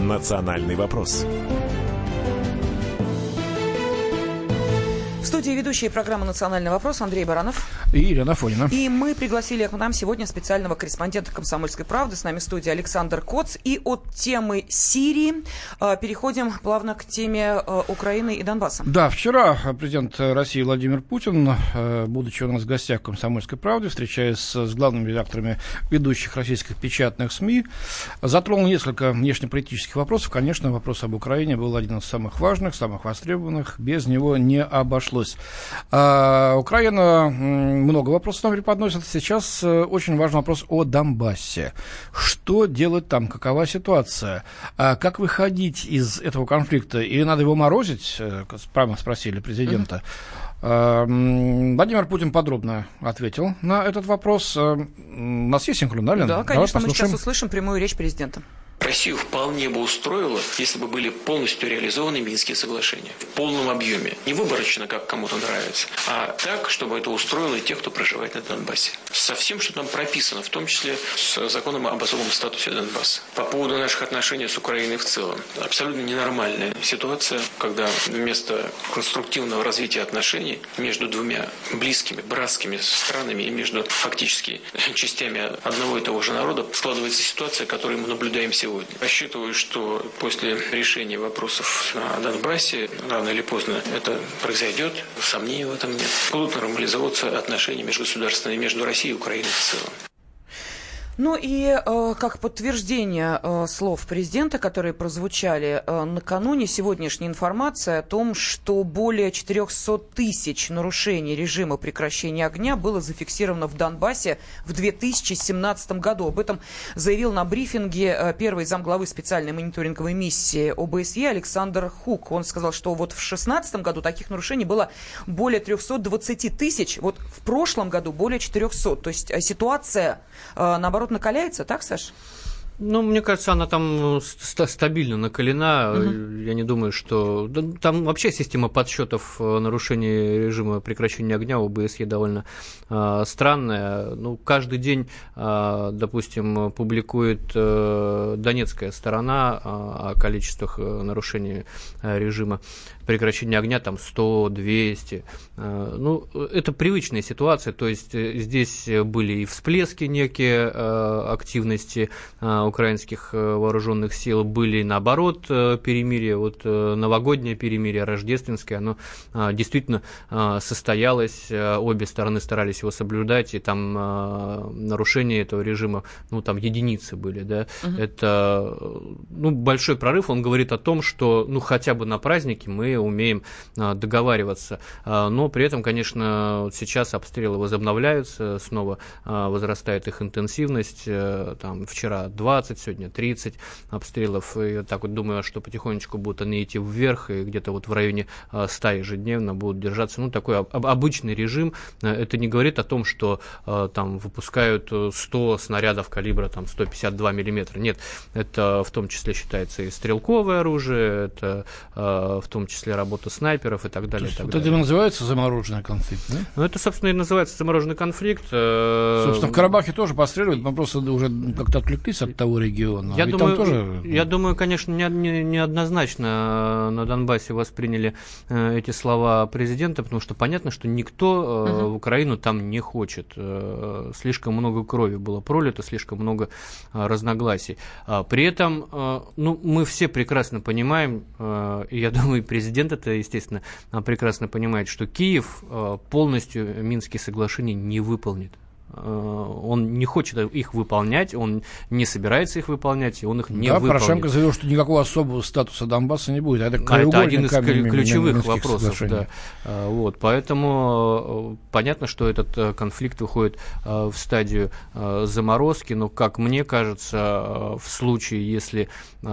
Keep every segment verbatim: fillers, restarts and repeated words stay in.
«Национальный вопрос». В студии ведущие программы «Национальный вопрос» Андрей Баранов и Елена Афонина. И мы пригласили к нам сегодня специального корреспондента «Комсомольской правды». С нами в студии Александр Коц. И от темы Сирии э, переходим плавно к теме э, Украины и Донбасса. Да, вчера президент России Владимир Путин, э, будучи у нас в гостях в «Комсомольской правде», встречаясь с, с главными редакторами ведущих российских печатных СМИ, затронул несколько внешнеполитических вопросов. Конечно, вопрос об Украине был один из самых важных, самых востребованных. Без него не обошлось. А, Украина много вопросов нам преподносит. Сейчас очень важный вопрос о Донбассе. Что делать там? Какова ситуация? А как выходить из этого конфликта? И надо его морозить? Прямо спросили президента. Mm-hmm. Владимир Путин подробно ответил на этот вопрос. У нас есть синхрон, да, Лена? Да, конечно, мы сейчас услышим прямую речь президента. Россию вполне бы устроило, если бы были полностью реализованы Минские соглашения в полном объеме. Не выборочно, как кому-то нравится, а так, чтобы это устроило и тех, кто проживает на Донбассе. Со всем, что там прописано, в том числе с законом об особом статусе Донбасса. По поводу наших отношений с Украиной в целом. Абсолютно ненормальная ситуация, когда вместо конструктивного развития отношений между двумя близкими, братскими странами и между фактически частями одного и того же народа складывается ситуация, которую мы наблюдаем сегодня. Рассчитываю, что после решения вопросов о Донбассе, рано или поздно это произойдет, сомнений в этом нет. Будут нормализовываться отношения между государствами, между Россией и Украиной в целом. Ну и э, как подтверждение э, слов президента, которые прозвучали э, накануне, сегодняшняя информация о том, что более четыреста тысяч нарушений режима прекращения огня было зафиксировано в Донбассе в две тысячи семнадцатом году. Об этом заявил на брифинге э, первый замглавы специальной мониторинговой миссии О Бэ Эс Е Александр Хук. Он сказал, что вот в две тысячи шестнадцатом году таких нарушений было более триста двадцать тысяч, вот в прошлом году более четыреста. То есть э, ситуация, э, наоборот, накаляется, так, Саш? Ну, мне кажется, она там стабильно накалена. Uh-huh. Я не думаю, что... Да, там вообще система подсчетов нарушений режима прекращения огня у О Бэ Эс Е довольно э, странная. Ну, каждый день, э, допустим, публикует э, донецкая сторона э, о количествах нарушений э, режима прекращения огня, там сто двести. Э, ну, это привычная ситуация, то есть здесь были и всплески некие э, активности э, украинских вооруженных сил, были наоборот перемирие, вот новогоднее перемирие, рождественское, оно действительно состоялось, обе стороны старались его соблюдать, и там нарушения этого режима, ну там единицы были, да, uh-huh. Это, ну, большой прорыв, он говорит о том, что, ну, хотя бы на праздники мы умеем договариваться, но при этом, конечно, сейчас обстрелы возобновляются, снова возрастает их интенсивность, там вчера два сегодня тридцать обстрелов, и так вот думаю, что потихонечку будут они идти вверх, и где-то вот в районе ста ежедневно будут держаться, ну, такой об- обычный режим. Это не говорит о том, что там выпускают сто снарядов калибра там сто пятьдесят два миллиметра, нет, это в том числе считается и стрелковое оружие, это в том числе работа снайперов и так далее. То есть, и так вот далее. это называется замороженный конфликт, да? Ну, это, собственно, и называется замороженный конфликт. Собственно, в Карабахе тоже постреливают, мы просто уже как-то отвлеклись от того региона. Я, думаю, там тоже... я думаю, конечно, неоднозначно не, не на Донбассе восприняли э, эти слова президента, потому что понятно, что никто э, uh-huh. в Украину там не хочет. Э, слишком много крови было пролито, слишком много э, разногласий. А, при этом, э, ну, мы все прекрасно понимаем, э, и я думаю, президент это, естественно, прекрасно понимает, что Киев э, полностью Минские соглашения не выполнит. Он не хочет их выполнять, он не собирается их выполнять, и он их не да, выполнит. Порошенко заявил, что никакого особого статуса Донбасса не будет. Это, а это один из камень ключевых вопросов. Да. Вот, поэтому понятно, что этот конфликт выходит в стадию заморозки, но, как мне кажется, в случае, если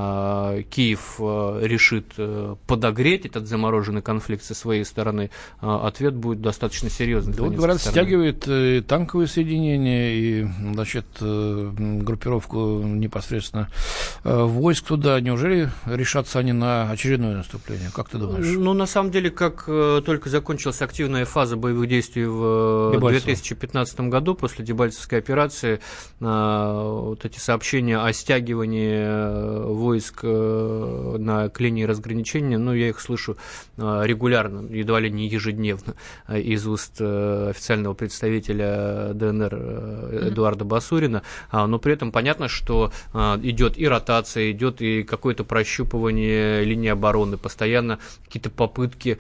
Киев решит подогреть этот замороженный конфликт со своей стороны, ответ будет достаточно серьезный. Да, вот, говорят, стягивает танковые соединения соединения и, значит, группировку непосредственно войск туда. Неужели решатся они на очередное наступление? Как ты думаешь? Ну, на самом деле, как только закончилась активная фаза боевых действий в Дебальцево. две тысячи пятнадцатом году, после Дебальцевской операции, вот эти сообщения о стягивании войск на к линии разграничения, ну, я их слышу регулярно, едва ли не ежедневно, из уст официального представителя ДНР Эдуарда Басурина, но при этом понятно, что идет и ротация, идет и какое-то прощупывание линии обороны, постоянно какие-то попытки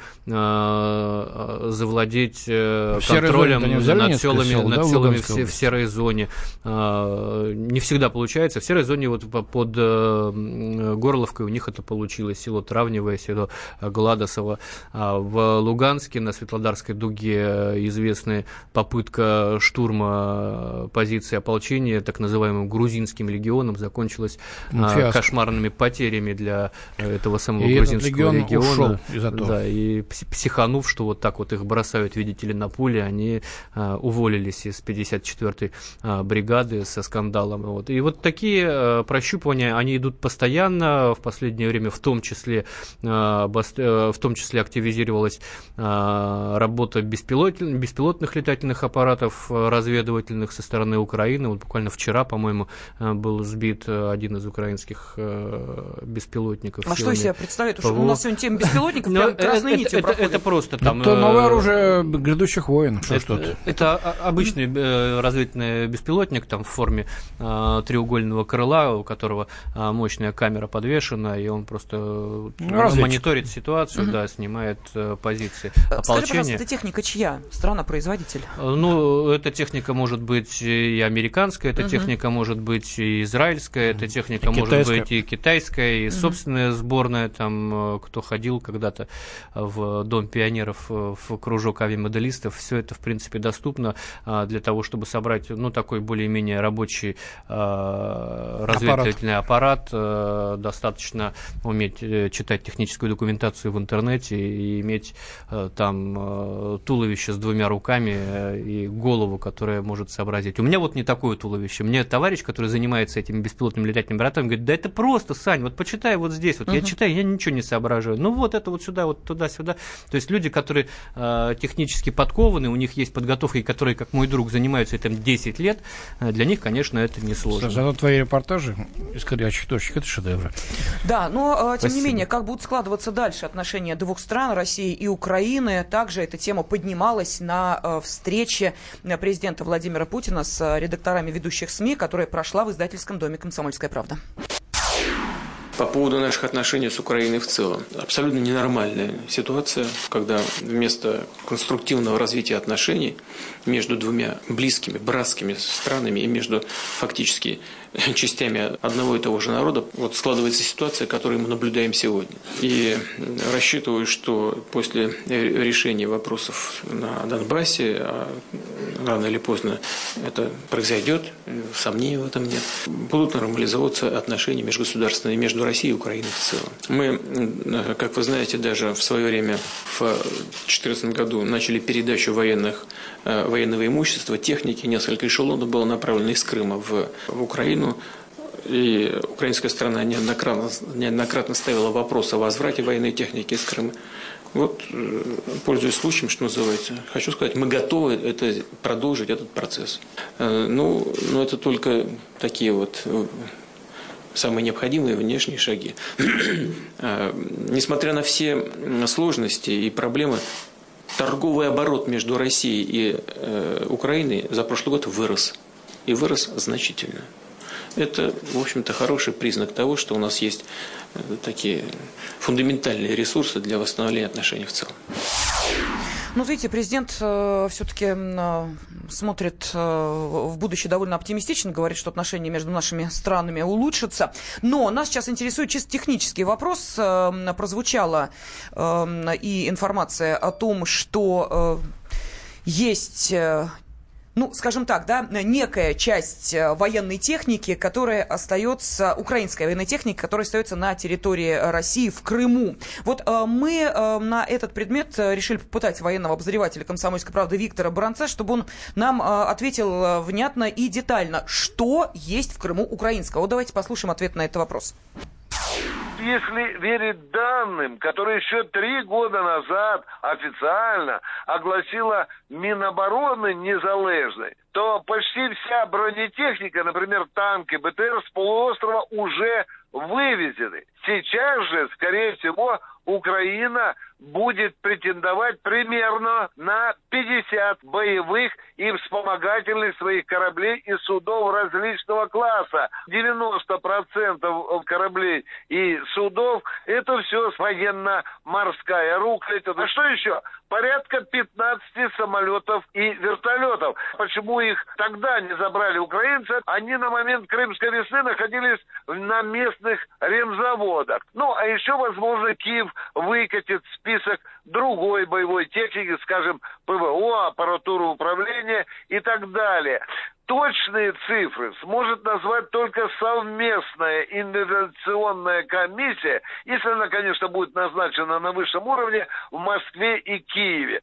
завладеть контролем над селами, сел, над да, селами в, в серой зоне. Не всегда получается. В серой зоне вот под Горловкой у них это получилось. Село Травневое, село Гладосово. В Луганске на Светлодарской дуге известная попытка штурма позиции ополчения так называемым грузинским легионом закончилась Фиаско. кошмарными потерями для этого самого и грузинского регион региона. Из-за того. Да, и психанув, что вот так вот их бросают, видите ли, на пули, они а, уволились из пятьдесят четвёртой а, бригады со скандалом. Вот. И вот такие а, прощупывания, они идут постоянно. В последнее время в том числе, а, бас, а, в том числе активизировалась а, работа беспилот, беспилотных летательных аппаратов разведывательных со стороны Украины. Вот буквально вчера, по-моему, был сбит один из украинских а, беспилотников. А что из себя представляет? У нас сегодня тема беспилотников прям красной это, нитью это, проходит. Это просто там... Это новое оружие грядущих войн. Что это, это? это обычный э, разведывательный беспилотник там, в форме э, треугольного крыла, у которого э, мощная камера подвешена, и он просто ну, мониторит ситуацию, угу. да, снимает э, позиции ополчения. Скажи, пожалуйста, эта техника чья? Страна-производитель? Ну, эта техника может быть и американская, эта угу. техника может быть и израильская, эта техника и может китайская. быть и китайская, и угу. собственная сборная, там, кто ходил когда-то в Дом пионеров, в кружок авиамоделистов, все это, в принципе, доступно для того, чтобы собрать, ну, такой более-менее рабочий э, разведывательный аппарат. аппарат. Достаточно уметь читать техническую документацию в интернете и иметь э, там э, туловище с двумя руками э, и голову, которая может сообразить. У меня вот не такое туловище. Мне товарищ, который занимается этими беспилотными летательными аппаратами, говорит, да это просто, Сань, вот почитай вот здесь. Вот uh-huh. я читаю, я ничего не соображаю. Ну, вот это вот сюда, вот туда-сюда. То есть люди, которые э, технически подкованы, у них есть подготовка, и которые, как мой друг, занимаются этим десять лет, э, для них, конечно, это не сложно. Зато твои репортажи из горячих точек — это шедевры. Да, но, э, тем Спасибо. не менее, как будут складываться дальше отношения двух стран, России и Украины, также эта тема поднималась на э, встрече президента Владимира Путина с редакторами ведущих СМИ, которая прошла в издательском доме «Комсомольская правда». По поводу наших отношений с Украиной в целом. Абсолютно ненормальная ситуация, когда вместо конструктивного развития отношений между двумя близкими, братскими странами и между фактически частями одного и того же народа, вот складывается ситуация, которую мы наблюдаем сегодня. И рассчитываю, что после решения вопросов на Донбассе, а рано или поздно это произойдет, сомнений в этом нет, будут нормализовываться отношения межгосударственные между Россией и Украиной в целом. Мы, как вы знаете, даже в свое время в две тысячи четырнадцатом году начали передачу военных, военного имущества, техники, несколько эшелонов было направлено из Крыма в, в Украину. И украинская сторона неоднократно, неоднократно ставила вопрос о возврате военной техники из Крыма. Вот, пользуясь случаем, что называется, хочу сказать, мы готовы это, продолжить этот процесс. Ну, но это только такие вот самые необходимые внешние шаги. Несмотря на все сложности и проблемы, торговый оборот между Россией и э, Украиной за прошлый год вырос. И вырос значительно. Это, в общем-то, хороший признак того, что у нас есть э, такие фундаментальные ресурсы для восстановления отношений в целом. Ну, видите, президент э, все-таки э, смотрит э, в будущее довольно оптимистично, говорит, что отношения между нашими странами улучшатся. Но нас сейчас интересует чисто технический вопрос. Э, прозвучала э, и информация о том, что э, есть... Э, ну, скажем так, да, некая часть военной техники, которая остается, украинской военной техники, которая остается на территории России в Крыму. Вот э, мы э, на этот предмет решили попытать военного обозревателя «Комсомольской правды» Виктора Баранца, чтобы он нам э, ответил внятно и детально, что есть в Крыму украинского. Вот давайте послушаем ответ на этот вопрос. Если верить данным, которые еще три года назад официально огласила Минобороны незалежной, то почти вся бронетехника, например, танки, БТР с полуострова уже вывезены. Сейчас же, скорее всего, Украина будет претендовать примерно на пятьдесят боевых и вспомогательных своих кораблей и судов различного класса. девяносто процентов кораблей и судов – это все военно-морская рухлядь. А что еще? Порядка пятнадцати самолетов и вертолетов. Почему их тогда не забрали украинцы? Они на момент Крымской весны находились на местных ремзаводах. Ну, а еще, возможно, Киев выкатит список другой боевой техники, скажем, ПВО, аппаратуру управления и так далее. Точные цифры сможет назвать только совместная инвестиционная комиссия, если она, конечно, будет назначена на высшем уровне в Москве и Киеве.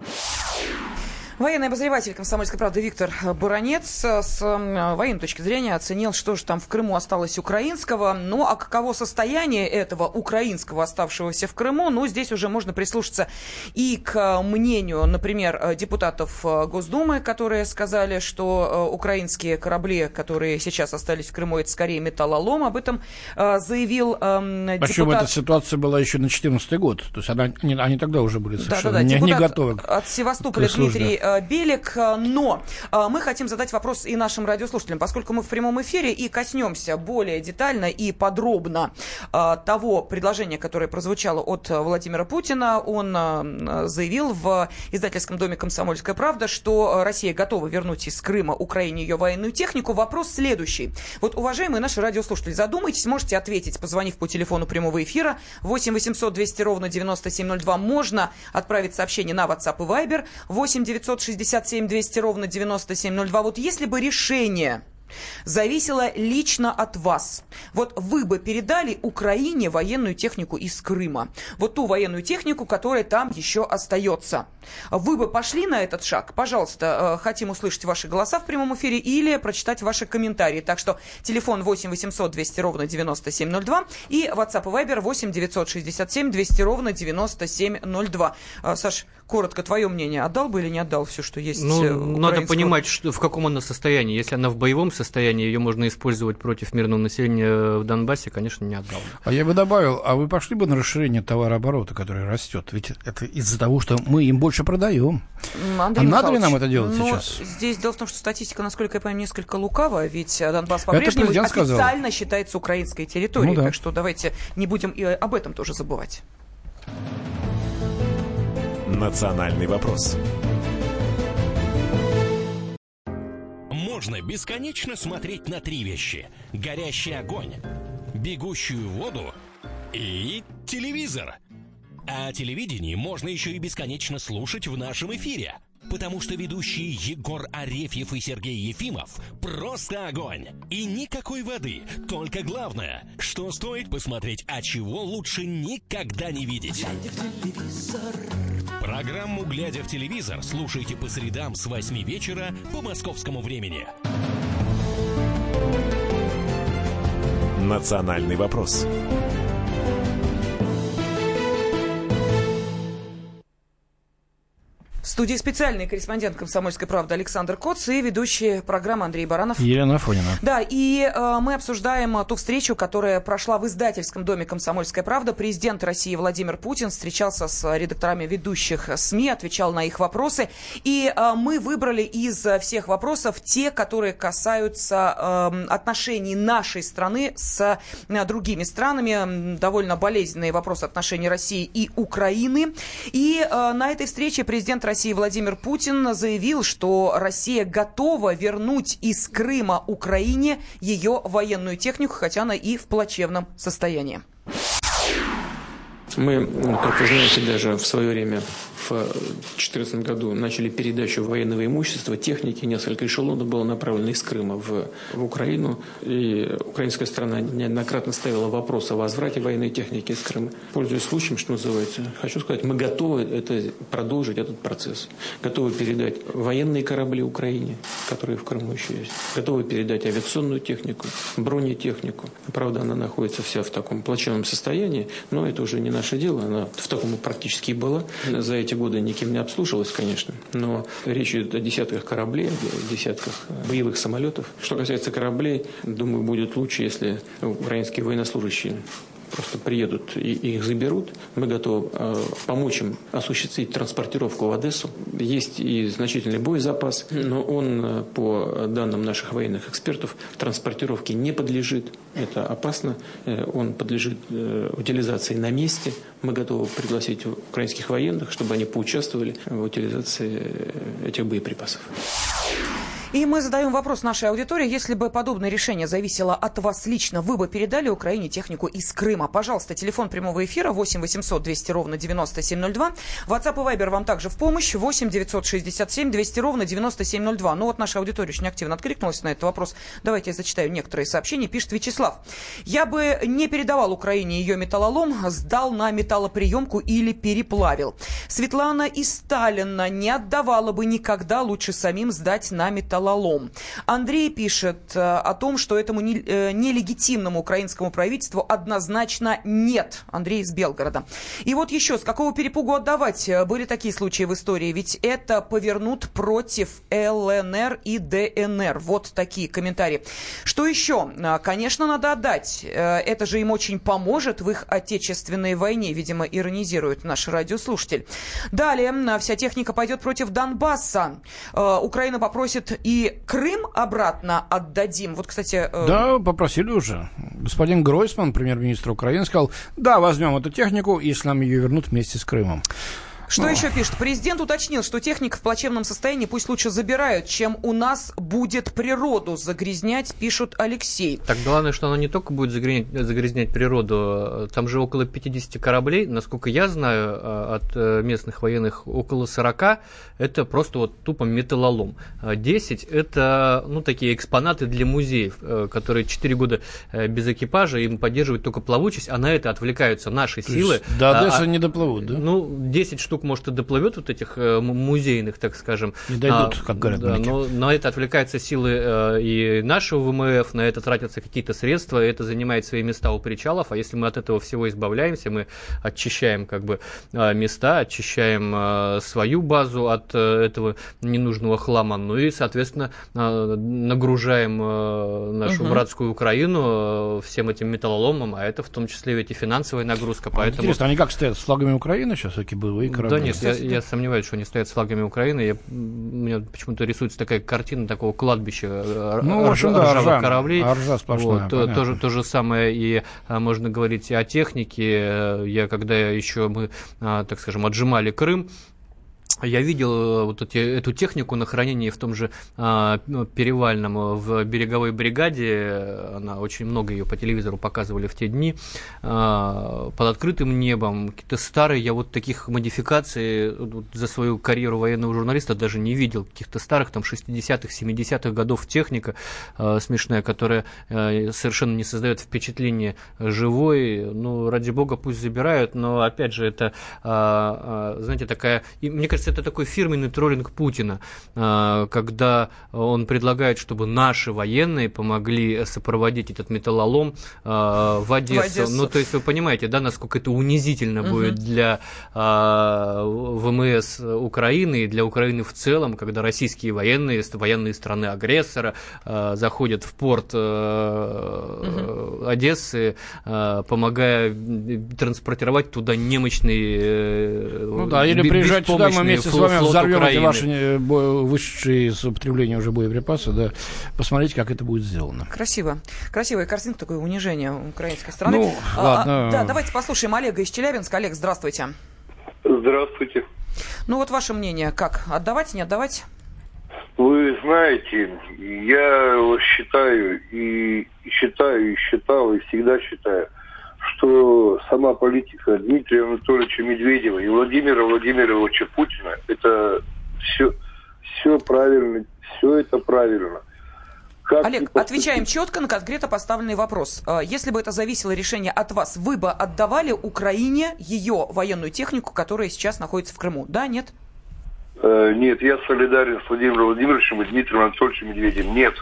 Военный обозреватель «Комсомольской правды» Виктор Баранец с военной точки зрения оценил, что же там в Крыму осталось украинского. Ну, а каково состояние этого украинского, оставшегося в Крыму? Ну, здесь уже можно прислушаться и к мнению, например, депутатов Госдумы, которые сказали, что украинские корабли, которые сейчас остались в Крыму, это скорее металлолом. Об этом заявил депутат... Причем эта ситуация была еще на четырнадцатый год. То есть она, они, они тогда уже были совершенно да, да, да. не, не готовы к, от Севастополя Дмитрий Белик, но мы хотим задать вопрос и нашим радиослушателям, поскольку мы в прямом эфире и коснемся более детально и подробно того предложения, которое прозвучало от Владимира Путина. Он заявил в издательском доме «Комсомольская правда», что Россия готова вернуть из Крыма Украине ее военную технику. Вопрос следующий. Вот, уважаемые наши радиослушатели, задумайтесь, можете ответить, позвонив по телефону прямого эфира восемь восемьсот двести ровно девяносто семь ноль два. Можно отправить сообщение на WhatsApp и Viber восемь девятьсот шестьдесят семь двести ровно девяносто семь ноль два. Вот если бы решение зависело лично от вас, вот вы бы передали Украине военную технику из Крыма, вот ту военную технику, которая там еще остается, вы бы пошли на этот шаг? Пожалуйста, хотим услышать ваши голоса в прямом эфире или прочитать ваши комментарии. Так что телефон восемь восемьсот двести ровно девяносто семь ноль два и WhatsApp и Viber восемь девятьсот шестьдесят семь двести ровно девяносто семь ноль два. Саш, коротко, твое мнение, отдал бы или не отдал все, что есть? Ну, надо понимать, что, в каком она состоянии. Если она в боевом состоянии, ее можно использовать против мирного населения в Донбассе, конечно, не отдал. А я бы добавил, а вы пошли бы на расширение товарооборота, который растет? Ведь это из-за того, что мы им больше продаем. Андрей а надо ли нам это делать но сейчас? Здесь дело в том, что статистика, насколько я понимаю, несколько лукава, ведь Донбасс по-прежнему официально сказал. считается украинской территорией, ну, да. Так что давайте не будем и об этом тоже забывать. Национальный вопрос. Можно бесконечно смотреть на три вещи: горящий огонь, бегущую воду и телевизор. А телевидение можно еще и бесконечно слушать в нашем эфире, потому что ведущие Егор Арефьев и Сергей Ефимов просто огонь. И никакой воды, только главное, что стоит посмотреть, а чего лучше никогда не видеть. Программу «Глядя в телевизор» слушайте по средам с восьми вечера по московскому времени. Национальный вопрос. В студии специальный корреспондент «Комсомольской правды» Александр Коц и ведущий программы Андрей Баранов. Елена Афонина. Да, и э, мы обсуждаем ту встречу, которая прошла в издательском доме «Комсомольская правда». Президент России Владимир Путин встречался с редакторами ведущих СМИ, отвечал на их вопросы. И э, мы выбрали из всех вопросов те, которые касаются э, отношений нашей страны с э, другими странами. Довольно болезненные вопросы отношений России и Украины. И э, на этой встрече президент России России Владимир Путин заявил, что Россия готова вернуть из Крыма Украине ее военную технику, хотя она и в плачевном состоянии. Мы, как вы знаете, даже в свое время в две тысячи четырнадцатом году начали передачу военного имущества, техники, несколько эшелонов было направлено из Крыма в, в Украину. И украинская сторона неоднократно ставила вопрос о возврате военной техники из Крыма. Пользуясь случаем, что называется, хочу сказать, мы готовы это, продолжить этот процесс. Готовы передать военные корабли Украине, которые в Крыму еще есть. Готовы передать авиационную технику, бронетехнику. Правда, она находится вся в таком плачевном состоянии, но это уже не наше дело. Она в таком практически и была. За эти годы никем не обслуживалась, конечно, но речь идет о десятках кораблей, о десятках боевых самолетов. Что касается кораблей, думаю, будет лучше, если украинские военнослужащие просто приедут и их заберут. Мы готовы э, помочь им осуществить транспортировку в Одессу. Есть и значительный боезапас, но он, по данным наших военных экспертов, транспортировке не подлежит. Это опасно. Он подлежит э, утилизации на месте. Мы готовы пригласить украинских военных, чтобы они поучаствовали в утилизации этих боеприпасов. И мы задаем вопрос нашей аудитории. Если бы подобное решение зависело от вас лично, вы бы передали Украине технику из Крыма? Пожалуйста, телефон прямого эфира восемь восемьсот двести ровно девяносто семь ноль два. WhatsApp и Viber вам также в помощь. восемь девятьсот шестьдесят семь двести ровно девяносто семь ноль два. Ну вот наша аудитория очень активно откликнулась на этот вопрос. Давайте я зачитаю некоторые сообщения. Пишет Вячеслав. Я бы не передавал Украине ее металлолом, сдал на металлоприемку или переплавил. Светлана из Сталина не отдавала бы никогда, лучше самим сдать на металлолом. Андрей пишет о том, что этому нелегитимному украинскому правительству однозначно нет. Андрей из Белгорода. И вот еще, с какого перепугу отдавать? Были такие случаи в истории, ведь это повернут против ЛНР и ДНР. Вот такие комментарии. Что еще? Конечно, надо отдать. Это же им очень поможет в их отечественной войне, видимо, иронизирует наш радиослушатель. Далее, вся техника пойдет против Донбасса. Украина попросит и И Крым обратно отдадим. Вот, кстати... Э... Да, попросили уже. Господин Гройсман, премьер-министр Украины, сказал, да, возьмем эту технику, если нам ее вернут вместе с Крымом. Что еще пишет? Президент уточнил, что техника в плачевном состоянии пусть лучше забирают, чем у нас будет природу загрязнять, пишет Алексей. Так главное, что она не только будет загрязнять, загрязнять природу, там же около пятьдесят кораблей, насколько я знаю, от местных военных около сорок, это просто вот тупо металлолом. десять это, ну, такие экспонаты для музеев, которые четыре года без экипажа, им поддерживают только плавучесть, а на это отвлекаются наши То силы. До Одессы а, не доплывут, да? Ну, десять штук, может, и доплывет вот этих э, музейных, так скажем. Не дойдут, а, как говорят. Да, но на это отвлекаются силы э, и нашего ВМФ, на это тратятся какие-то средства, и это занимает свои места у причалов, а если мы от этого всего избавляемся, мы очищаем как бы места, очищаем э, свою базу от э, этого ненужного хлама, ну и, соответственно, э, нагружаем э, нашу угу. братскую Украину э, всем этим металлоломом, а это в том числе ведь и финансовая нагрузка. А поэтому... Интересно, они как стоят, с флагами Украины сейчас, такие боевые корабли? Да нет, я, я сомневаюсь, что они стоят с флагами Украины. Я, у меня почему-то рисуется такая картина такого кладбища ну, рж, да, ржавых ржа, кораблей. Ржа сплошная, вот, то, то, то же самое и а, можно говорить и о технике. Я когда еще мы, а, так скажем, отжимали Крым, я видел вот эти, эту технику на хранении в том же а, Перевальном в береговой бригаде. Она очень много ее по телевизору показывали в те дни. А, под открытым небом. Какие-то старые, я вот таких модификаций вот, за свою карьеру военного журналиста даже не видел. Каких-то старых там шестидесятых, семидесятых годов техника а, смешная, которая а, совершенно не создает впечатления живой. Ну, ради бога, пусть забирают, но опять же это, а, а, знаете, такая... И, мне кажется, это такой фирменный троллинг Путина, когда он предлагает, чтобы наши военные помогли сопроводить этот металлолом в Одессу. В Одессу. Ну, то есть вы понимаете, да, насколько это унизительно угу. будет для ВМС Украины и для Украины в целом, когда российские военные, военные страны-агрессора заходят в порт угу. Одессы, помогая транспортировать туда немощные, ну да, или приезжать сюда, мы вместе с вами взорвем эти ваши вышедшие из употребления уже боеприпасы, да, посмотрите, как это будет сделано. Красиво. Красивая картинка, такое унижение украинской страны. Ну, а, ладно. А, да, давайте послушаем Олега из Челябинска. Олег, здравствуйте. Здравствуйте. Ну вот ваше мнение, как? Отдавать, не отдавать? Вы знаете, я считаю и считаю, и считал, и всегда считаю, что сама политика Дмитрия Анатольевича Медведева и Владимира Владимировича Путина, это все, все правильно, все это правильно. Как Олег, отвечаем четко на конкретно поставленный вопрос. Если бы это зависело решение от вас, вы бы отдавали Украине ее военную технику, которая сейчас находится в Крыму? Да, нет? Э, нет, я солидарен с Владимиром Владимировичем и Дмитрием Анатольевичем Медведевым. Нет.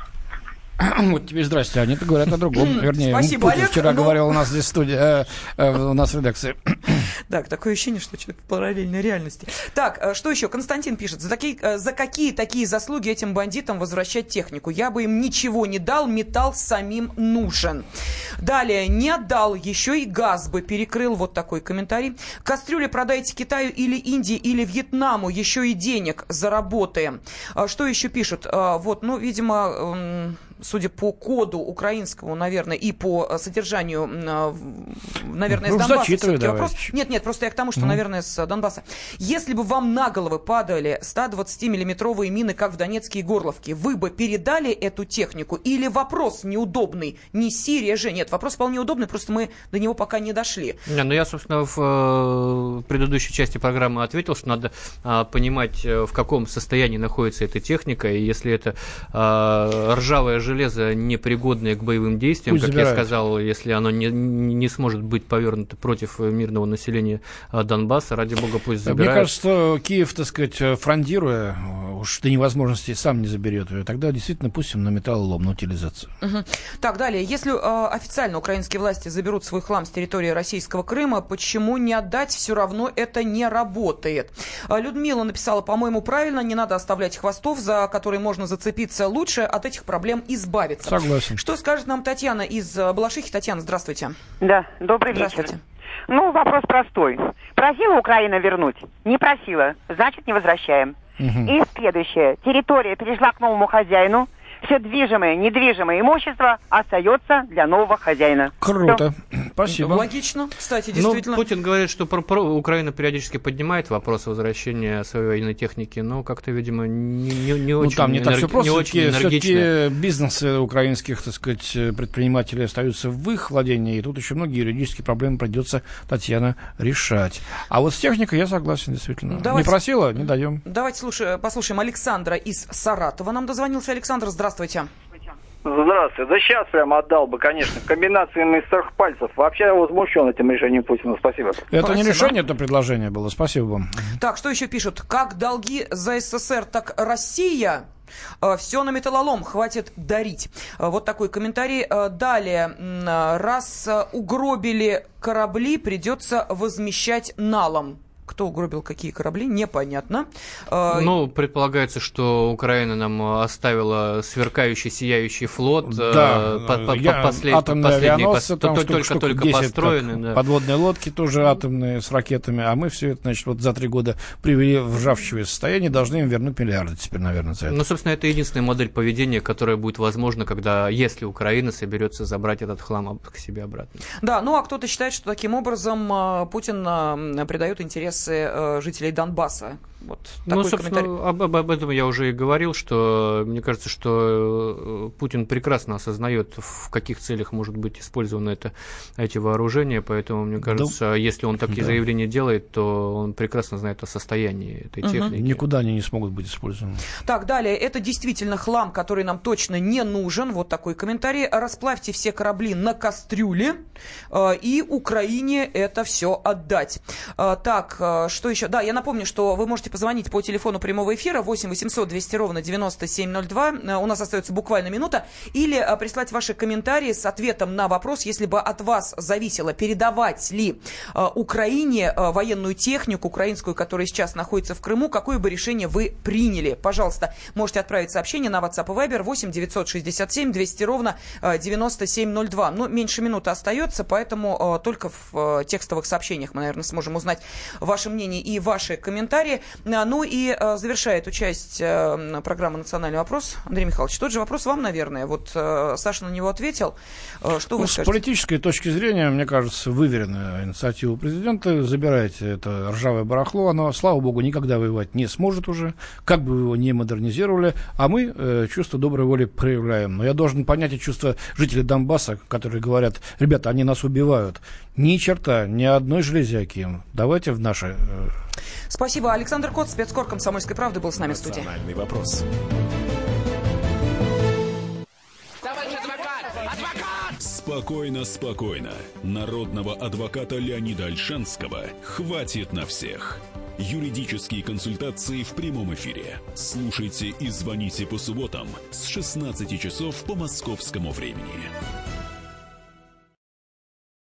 Вот тебе здрасте, они-то говорят о другом. Вернее, Спасибо, Путин Олег, вчера но... говорил у нас здесь в студии, э, э, у нас в редакции. Так, такое ощущение, что человек в параллельной реальности. Так, что еще? Константин пишет. За, такие, за какие такие заслуги этим бандитам возвращать технику? Я бы им ничего не дал, металл самим нужен. Далее, не отдал, еще и газ бы перекрыл. Вот такой комментарий. Кастрюли продайте Китаю или Индии, или Вьетнаму, еще и денег заработаем. Что еще пишут? Вот, ну, видимо... судя по коду украинскому, наверное, и по содержанию, наверное, ну, с Донбасса все-таки вопрос. Нет, нет, просто я к тому, что, mm-hmm. наверное, с Донбасса. Если бы вам на головы падали сто двадцатимиллиметровые мины, как в Донецке и Горловке, вы бы передали эту технику? Или вопрос неудобный? Не Сирия же, нет, вопрос вполне удобный, просто мы до него пока не дошли. Не, ну я, собственно, в предыдущей части программы ответил, что надо а, понимать, в каком состоянии находится эта техника, и если это а, ржавая железо, железо, непригодное к боевым действиям, пусть как забирают. Я сказал, если оно не, не сможет быть повернуто против мирного населения Донбасса, ради бога, пусть забирают. Мне кажется, что Киев, так сказать, фрондируя, уж до невозможности сам не заберет ее, тогда действительно пустим на металлолом, на утилизацию. Угу. Так, далее. Если э, официально украинские власти заберут свой хлам с территории российского Крыма, почему не отдать? Все равно это не работает. Людмила написала, по-моему, правильно, не надо оставлять хвостов, за которые можно зацепиться, лучше от этих проблем избавиться. избавиться. Согласен. Что скажет нам Татьяна из Балашихи? Татьяна, здравствуйте. Да, добрый здравствуйте. вечер. Ну, вопрос простой. Просила Украина вернуть? Не просила. Значит, не возвращаем. Угу. И следующее. Территория перешла к новому хозяину. Все движимое, недвижимое имущество остается для нового хозяина. Круто. Все. Спасибо. Логично, кстати, действительно. Ну, Путин говорит, что про, про, Украина периодически поднимает вопрос возвращения своей военной техники, но как-то, видимо, не, не, не очень, ну, там не энерг... так все просто. Не очень энергично. Все-таки бизнесы украинских, так сказать, предпринимателей остаются в их владении, и тут еще многие юридические проблемы придется, Татьяна, решать. А вот с техникой я согласен, действительно. Давайте... Не просила, не даем. Давайте слушай, послушаем Александра из Саратова. Нам дозвонился Александр. Здравствуйте. Здравствуйте. Здравствуйте. Да сейчас прямо отдал бы, конечно. Комбинациями из трех пальцев. Вообще я возмущен этим решением Путина. Спасибо. Это Спасибо. Не решение, это предложение было. Спасибо вам. Так, что еще пишут? Как долги за СССР, так Россия... Все на металлолом, хватит дарить. Вот такой комментарий. Далее. Раз угробили корабли, придется возмещать налом. Кто угробил какие корабли, непонятно. Ну, предполагается, что Украина нам оставила сверкающий, сияющий флот. Да, по, по, я, послед... атомные авианосцы, там только-только построены. Да. Подводные лодки тоже атомные с ракетами, а мы все это, значит, вот за три года привели в ржавчивое состояние, должны им вернуть миллиарды теперь, наверное, за это. Ну, собственно, это единственная модель поведения, которая будет возможна, когда, если Украина соберется забрать этот хлам к себе обратно. Да, ну а кто-то считает, что таким образом Путин придает интерес жителей Донбасса. Вот ну, собственно, об, об этом я уже и говорил, что мне кажется, что Путин прекрасно осознает, в каких целях может быть использовано это, эти вооружения, поэтому, мне кажется, да. если он такие да. заявления делает, то он прекрасно знает о состоянии этой угу. техники. Никуда они не смогут быть использованы. Так, далее. Это действительно хлам, который нам точно не нужен. Вот такой комментарий. Расплавьте все корабли на кастрюле, и Украине это все отдать. Так, что еще? Да, я напомню, что вы можете позвонить по телефону прямого эфира восемь восемьсот двести ровно девяносто семь ноль два. У нас остается буквально минута. Или прислать ваши комментарии с ответом на вопрос, если бы от вас зависело, передавать ли Украине военную технику, украинскую, которая сейчас находится в Крыму, какое бы решение вы приняли. Пожалуйста, можете отправить сообщение на WhatsApp и Viber восемь девятьсот шестьдесят семь двести ровно девяносто семь ноль два. Но меньше минуты остается, поэтому только в текстовых сообщениях мы, наверное, сможем узнать ваше мнение и ваши комментарии. Ну и завершая эту часть программы «Национальный вопрос», Андрей Михайлович, тот же вопрос вам, наверное. Вот Саша на него ответил. Что вы ну, скажете? С политической точки зрения, мне кажется, выверенная инициатива президента. Забирайте это ржавое барахло. Оно, слава богу, никогда воевать не сможет уже, как бы вы его не модернизировали. А мы э, чувство доброй воли проявляем. Но я должен понять и чувство жителей Донбасса, которые говорят: ребята, они нас убивают. Ни черта, ни одной железяки им. Давайте в наши... Э... Спасибо. Александр Кот, спецкор «Комсомольской правды», был с нами в студии. Национальный вопрос. Спокойно, спокойно. Народного адвоката Леонида Ольшанского хватит на всех. Юридические консультации в прямом эфире. Слушайте и звоните по субботам с шестнадцати часов по московскому времени.